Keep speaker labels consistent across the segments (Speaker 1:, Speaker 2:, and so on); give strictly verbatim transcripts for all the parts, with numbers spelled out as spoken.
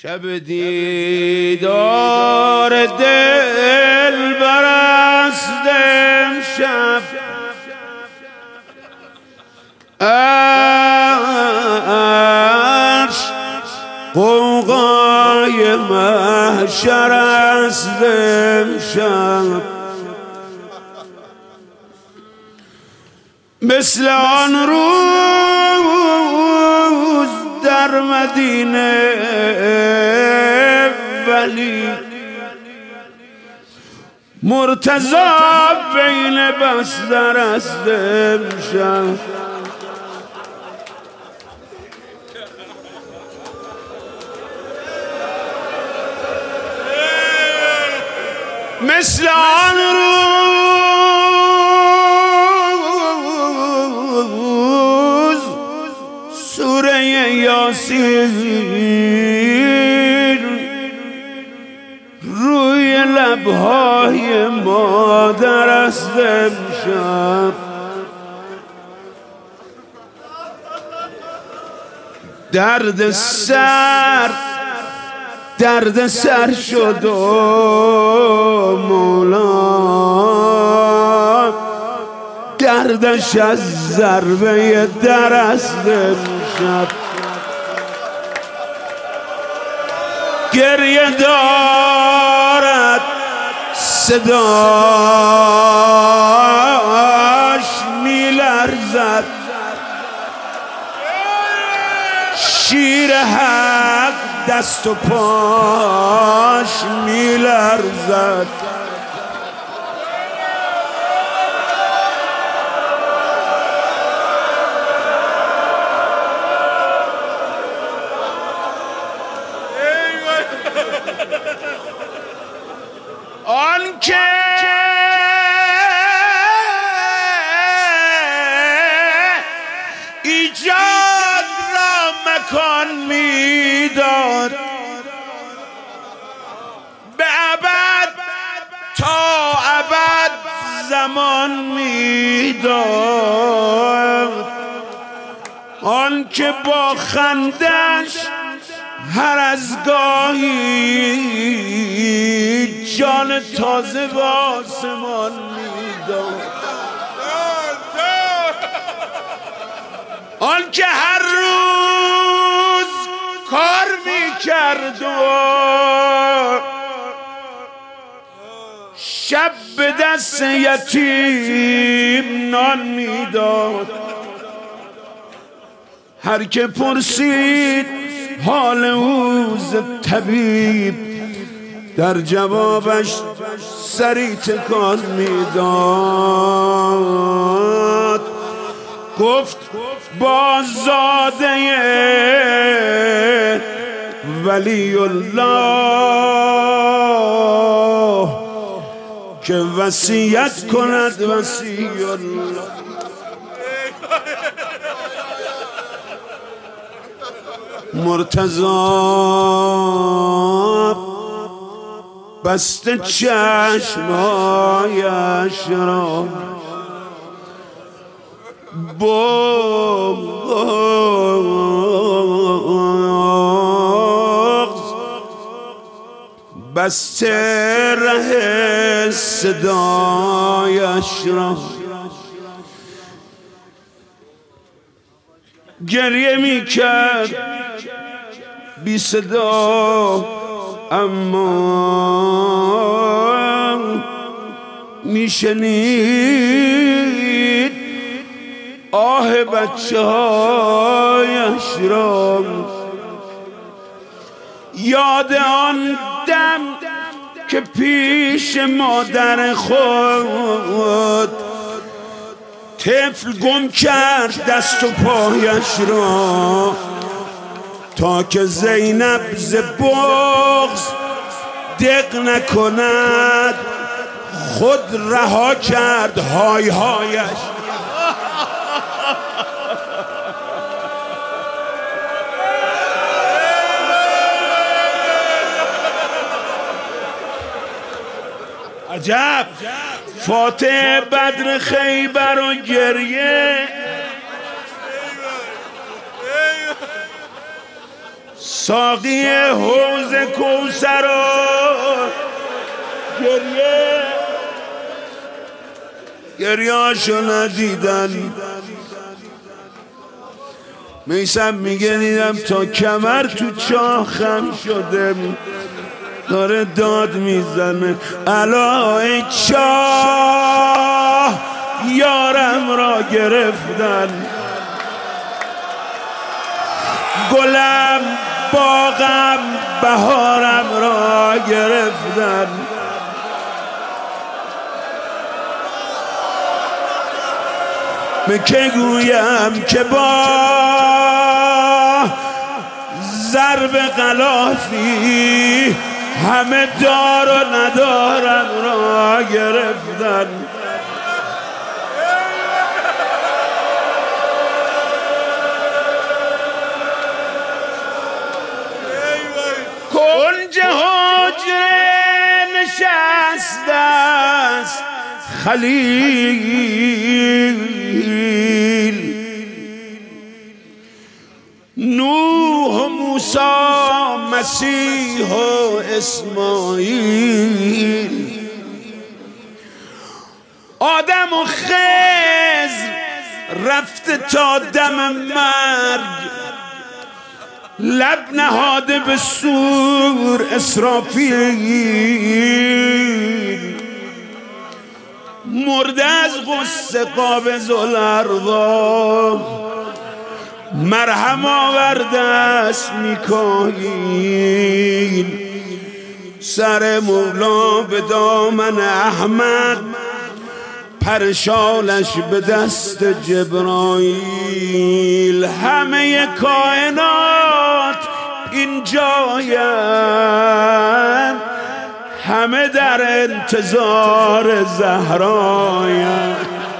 Speaker 1: شب دیدار دل برست امشب، عرش غوغای محشر است امشب. مثل آن روز در مدینه ولی مرتضی بین بستر است امشب. مثل آن روز سوره یاسین روی لبهای مادر است امشب. درد سر درد سر شد و مولا دردش از ضربه در است امشب. گریه دارد صداش میلرزد، شیر حق دست و پاش میلرزد. آن که ایجاد را مکان میداد، به ابد تا ابد زمان میداد. آن که با خندش هر از گاهی جان تازه به آسمان میداد. آن که هر روز کار میکرد و شب به دست یتیم نان میداد. هر که پرسید حال او ز طبیب در جوابش سری تکان میداد. گفت با زاده ولی الله که وصیت کند وصی الله. مرتضی بسته چشمایش را بغض، بسته ره صدایش را. گریه میکرد بی صدا اما میشنید آه بچه هایش را. یاد آن دم که پیش مادر خود طفل گم کرد دست و پایش را تا که زینب ز بغض دق نکند خود رها کرد های هایش. عجب فاتح بدر خیبر و گریه ساقی حوض کوثر و گریه گریه‌اشو ندیدن. میثم میگه دیدم تا کمر تو چاه خم شده، داره داد میزنه الا ای چاه یارم را گرفتن، گلم باغم بهارم را گرفتن. من که گویم که با ضرب غلافی همه دار و ندارم را گرفتن. کنج حجره نشسته است خلیل، نوح و موسی مسیح و اسماعیل، آدم و خضر رفته تا دم مرگ، لب نهاده به سور اسرافیل، مرده از غصه قابض الارواح، مرهم آورده است میکائیل، سر مولا به دامن احمد، پرشالش به دست جبرائیل. همه کائنات اینجاین، همه در انتظار زهراین.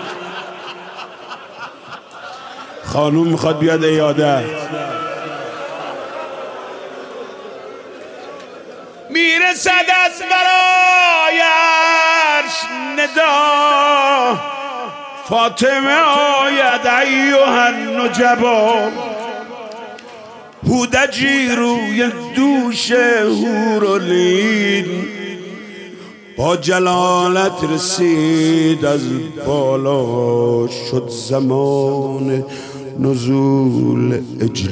Speaker 1: خانوم میخواد بیاد عیادت، میرسد از برایش ندا، فاطمه آید ایها النجبا، هودجی روی دوش حورالعین، با جلالت رسید از بالا، شد زمان نزول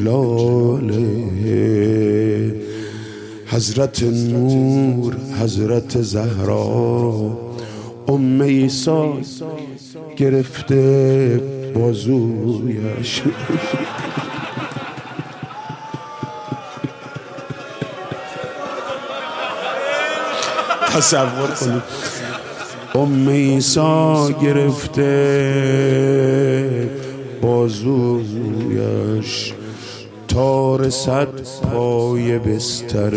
Speaker 1: اجلاله. حضرت نور حضرت زهرا ام عیسی گرفته بازویش. تصور کنید ام عیسی گرفته بازویش، تا رسد پای بستر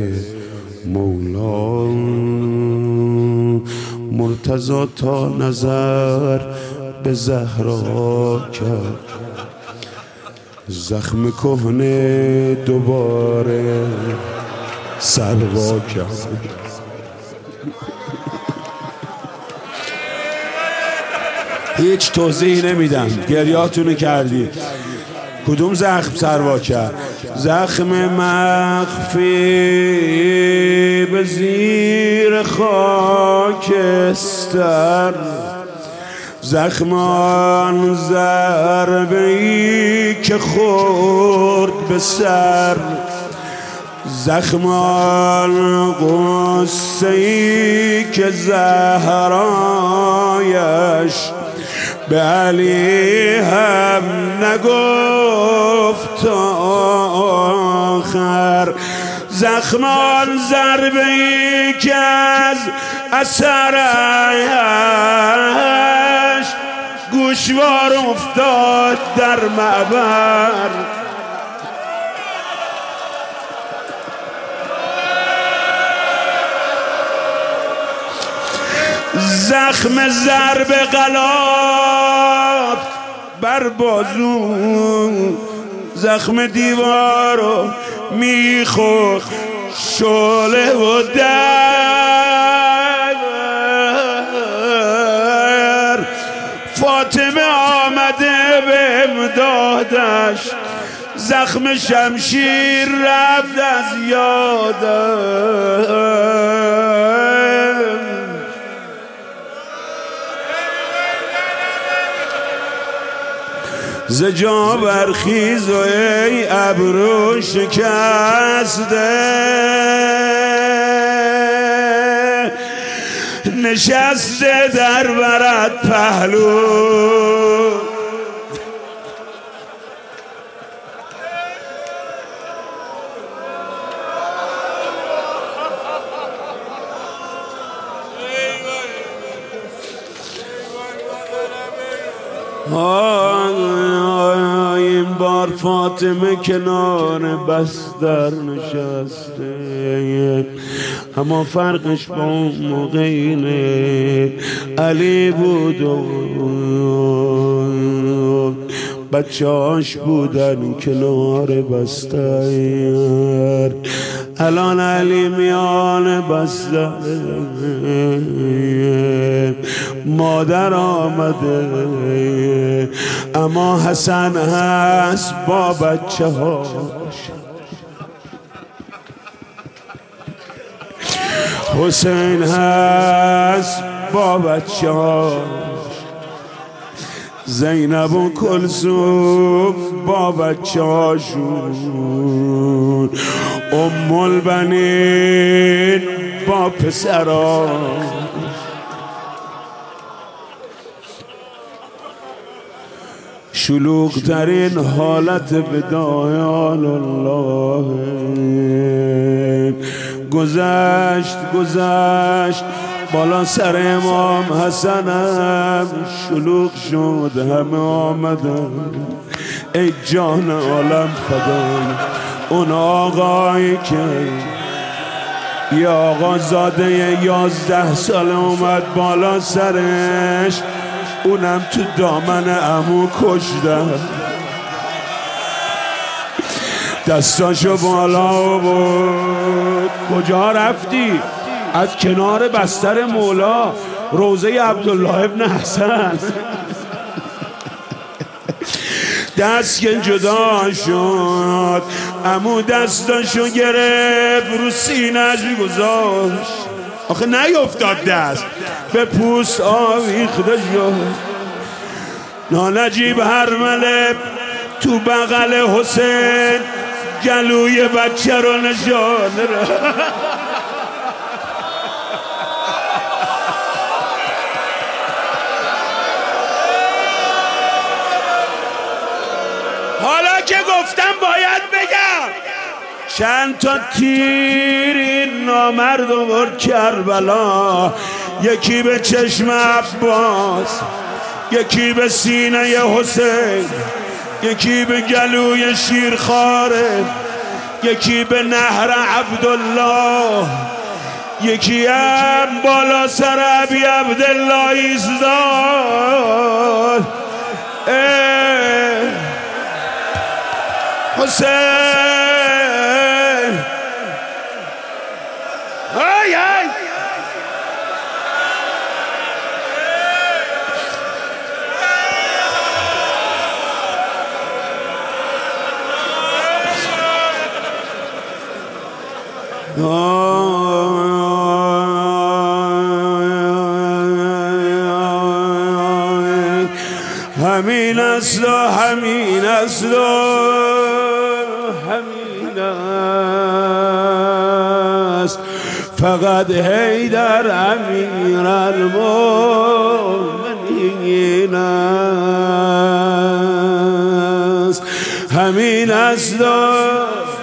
Speaker 1: مولا. مرتضی تا نظر به زهرا کرد، زخم کهنه دوباره سلوا کرد. هیچ توضیحی نمیدم، گریاتونو کردی. کدوم زخم سروا کرد؟ زخم مخفی به زیر خاکستر، زخم آن ضربه‌ای که خورد به سر، زخم آن غصه‌ای که زهرایش به علی هم نگفت آخر، زخم آن ضربه‌ای که از اثرش گوشوار افتاد در معبر. زخم ضرب غلاف بر بازو، زخم دیوارو میخورد شعله و در. فاطمه آمده به امدادش، زخم شمشیر رفت از یادم ز جا برخیز و ای ابرو شکسته نشسته در برد پهلو این بار فاطمه کنار بستر نشسته اما فرقش با اون موقع اینه علی بود و بچه هاش بودن کنار بستر الان علی میان بستر مادر آمده اما حسن هست با بچه هاش حسین هست با بچه هاش زینب و کلثوم با بچه هاشون ام البنین با پسراش شلوغ ترین حالت بدایان الله گذشت گذشت بالا سر امام حسنم شلوغ شد همه آمدن ای جان عالم فدای اون آقایی که یه آقا زاده یازده سال اومد بالا سرش اونم تو دامن عمو کشدن دستاشو بالا بود کجا رفتی؟ از کنار بستر مولا روزه عبدالله ابن حسن دست که جدا شد عمو دستاشو گرفت رو سینه‌اش گذاشت آخه نیفتاد دست به پوست آویخته شد نانجیب هرمله تو بغل حسین گلوی بچه رو نشانه را حالا که گفتم باید بگم چند تا تیر این نامرد آورد کربلا یکی به چشم عباس یکی به سینه حسین یکی به گلوی شیرخواره یکی به نهر عبدالله یکی هم بالا سر ابی عبدالله ایزداد حسین ای ای همین است و همین است و همین است فقط حیدر امیر المؤمنین است همین است و